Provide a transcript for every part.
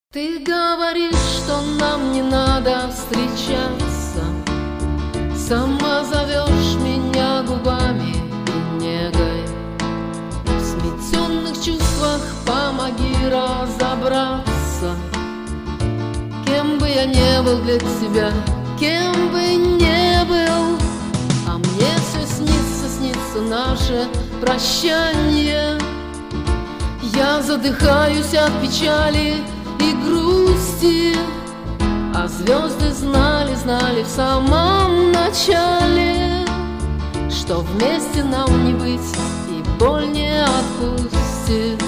Ты говоришь, что нам не надо встречаться, сама зовешь меня губами и негой. В сметенных чувствах помоги разобраться. Кем бы я не был для тебя, кем бы не был, а мне все снится наше прощание. Я задыхаюсь от печали и грусти, а звезды знали в самом начале, что вместе нам не быть и боль не отпустит.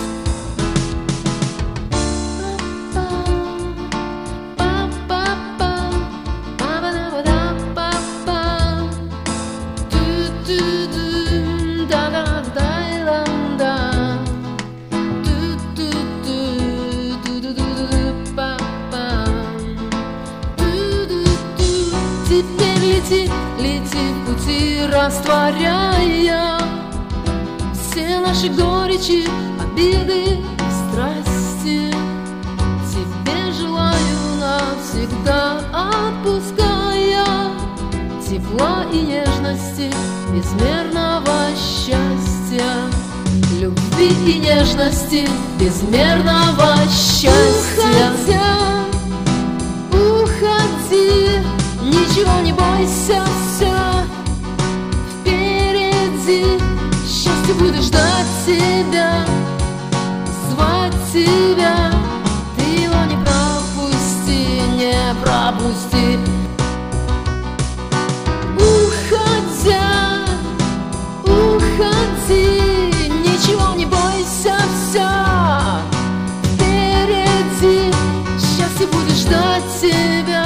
Теперь лети в пути, растворяя все наши горечи, обиды и страсти. Тебе желаю навсегда, отпуская тепла и нежности, безмерного счастья, любви и нежности, безмерного счастья. Уходи, ничего не бойся, все впереди. Счастье будет ждать тебя, звать тебя. Ты его не пропусти, не пропусти. Уходи, ничего не бойся, все впереди. Счастье будет ждать тебя.